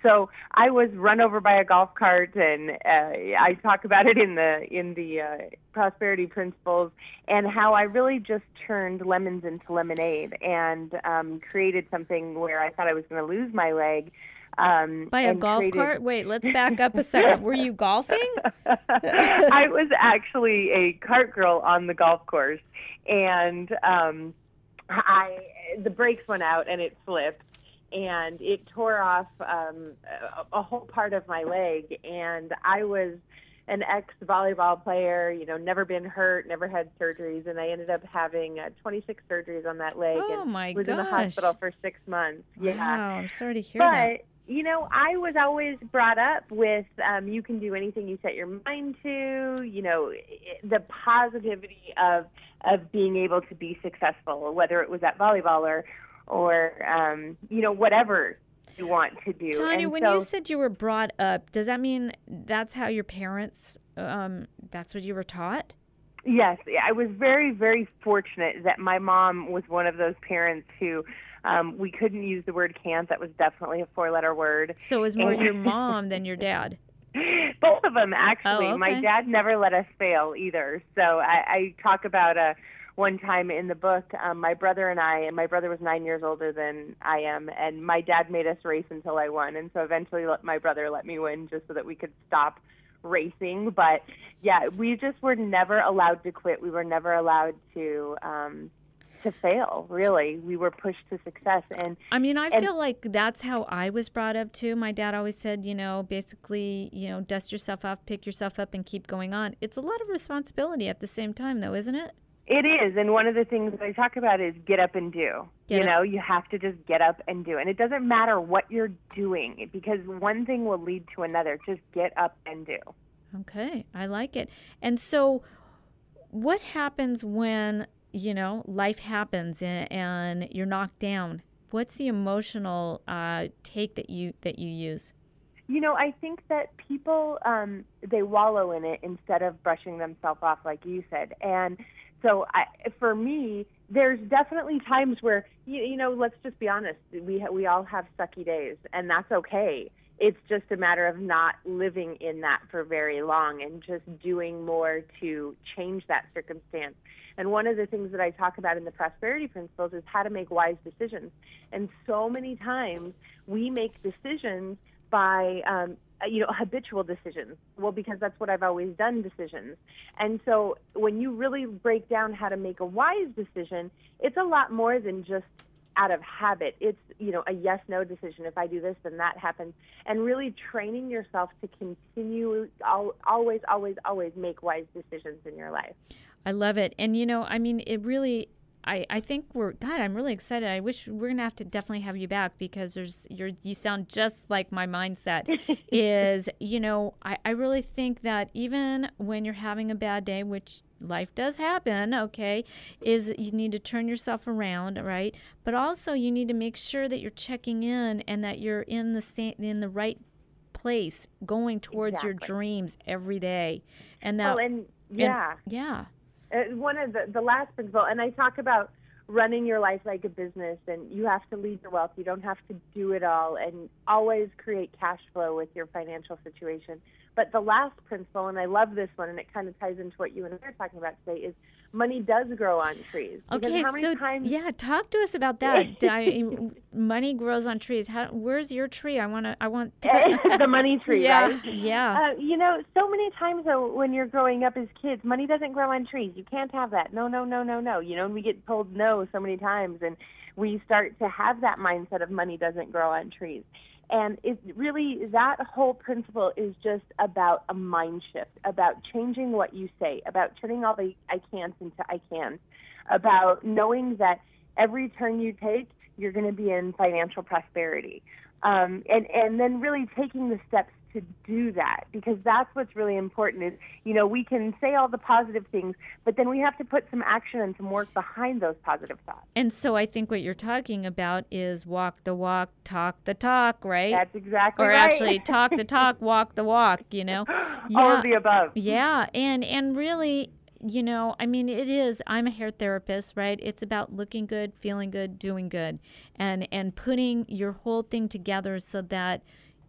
So I was run over by a golf cart, and uh, I talk about it in the in the uh, Prosperity Principles, and how I really just turned lemons into lemonade and um, created something where I thought I was going to lose my leg. Um, By a golf created... cart? Wait, let's back up a second. Were you golfing? I was actually a cart girl on the golf course, and um, I the brakes went out and it slipped, and it tore off um, a, a whole part of my leg. And I was an ex-volleyball player, you know, never been hurt, never had surgeries, and I ended up having uh, twenty-six surgeries on that leg. Oh, and my was gosh. in the hospital for six months. Wow, Yeah. I'm sorry to hear but, that. you know, I was always brought up with um, you can do anything you set your mind to, you know, the positivity of of being able to be successful, whether it was at volleyball or, or um, you know, whatever you want to do. Tanya, and when so, you said you were brought up, does that mean that's how your parents, um, that's what you were taught? Yes, I was very, very fortunate that my mom was one of those parents who um, we couldn't use the word can't. That was definitely a four-letter word. So it was more And- your mom than your dad? Both of them, actually. Oh, okay. My dad never let us fail either. So I, I talk about uh, one time in the book, um, my brother and I, and my brother was nine years older than I am, and my dad made us race until I won. And so eventually let, my brother let me win just so that we could stop racing. But, yeah, we just were never allowed to quit. We were never allowed to um, to fail, really. We were pushed to success. And I mean, I and, feel like that's how I was brought up too. My dad always said, you know, basically, you know, dust yourself off, pick yourself up, and keep going on. It's a lot of responsibility at the same time, though, isn't it? It is, and one of the things that I talk about is get up and do. Get you up. know, you have to just get up and do. And it doesn't matter what you're doing, because one thing will lead to another. Just get up and do. Okay, I like it. And so what happens when, you know, life happens and, and you're knocked down? What's the emotional uh, take that you that you use? You know, I think that people, um, they wallow in it instead of brushing themselves off, like you said. And so I, for me, there's definitely times where, you, you know, let's just be honest, we ha- we all have sucky days, and that's okay. It's just a matter of not living in that for very long and just doing more to change that circumstance. And one of the things that I talk about in the Prosperity Principles is how to make wise decisions. And so many times we make decisions by, um, you know, habitual decisions. Well, because that's what I've always done, decisions. And so when you really break down how to make a wise decision, it's a lot more than just out of habit. It's, you know, a yes-no decision. If I do this, then that happens. And really training yourself to continue, al- always, always, always make wise decisions in your life. I love it. And, you know, I mean, it really, I, I think we're, God, I'm really excited. I wish we're going to have to definitely have you back, because there's, you're, you sound just like my mindset is, you know, I, I really think that even when you're having a bad day, which life does happen, okay, is you need to turn yourself around, right? But also you need to make sure that you're checking in and that you're in the same, in the right place, going towards Exactly. your dreams every day. And that, Oh, and yeah. and, yeah. Uh, one of the, the last principle, and I talk about running your life like a business, and you have to lead your wealth. You don't have to do it all, and always create cash flow with your financial situation. But the last principle, and I love this one, and it kind of ties into what you and I are talking about today, is money does grow on trees. Because Okay, how many so times... yeah, talk to us about that. Do I, money grows on trees. How, where's your tree? I want to. I want the money tree, yeah, right? Yeah. Uh, you know, so many times though, when you're growing up as kids, money doesn't grow on trees. You can't have that. No, no, no, no, no. You know, and we get told no so many times, and we start to have that mindset of money doesn't grow on trees. And it really, that whole principle is just about a mind shift, about changing what you say, about turning all the I can'ts into I can, about knowing that every turn you take, you're going to be in financial prosperity. Um, and, and then really taking the steps to do that, because that's what's really important is, you know, we can say all the positive things, but then we have to put some action and some work behind those positive thoughts. And so I think what you're talking about is walk the walk, talk the talk, right? That's exactly or right. Or actually talk the talk, walk the walk, you know? Yeah. All of the above. Yeah. And, and really, you know, I mean, it is, I'm a hair therapist, right? It's about looking good, feeling good, doing good, and, and putting your whole thing together so that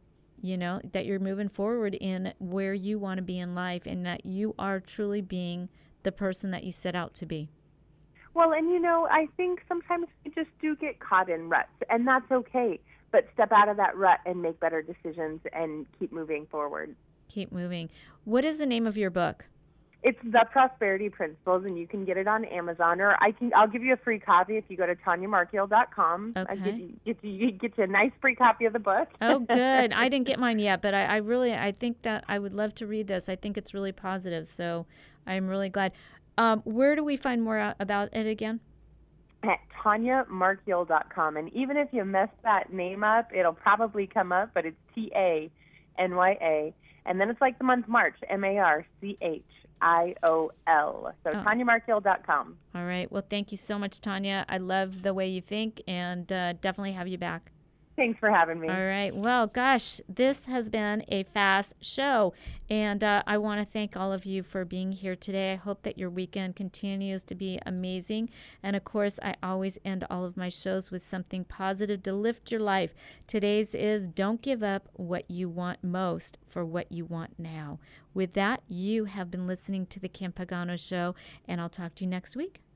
you know, that you're moving forward in where you want to be in life and that you are truly being the person that you set out to be. Well, and you know, I think sometimes we just do get caught in ruts, and that's okay. But step out of that rut and make better decisions and keep moving forward. Keep moving. What is the name of your book? It's The Prosperity Principles, and you can get it on Amazon, or I can. I'll give you a free copy if you go to Tanya Markiel dot com. Okay. I give you, get you get you a nice free copy of the book. Oh, good. I didn't get mine yet, but I, I really, I think that I would love to read this. I think it's really positive, so I'm really glad. Um, where do we find more out about it again? At Tanya Markiel dot com, and even if you mess that name up, it'll probably come up, but it's T A N Y A, and then it's like the month March, M A R C H I O L. So oh. Tanya Markiel dot com. All right. Well, thank you so much, Tanya. I love the way you think, and uh, definitely have you back. Thanks for having me. All right. Well, gosh, this has been a fast show, and uh, I want to thank all of you for being here today. I hope that your weekend continues to be amazing. And, of course, I always end all of my shows with something positive to lift your life. Today's is don't give up what you want most for what you want now. With that, you have been listening to The Kim Pagano Show, and I'll talk to you next week.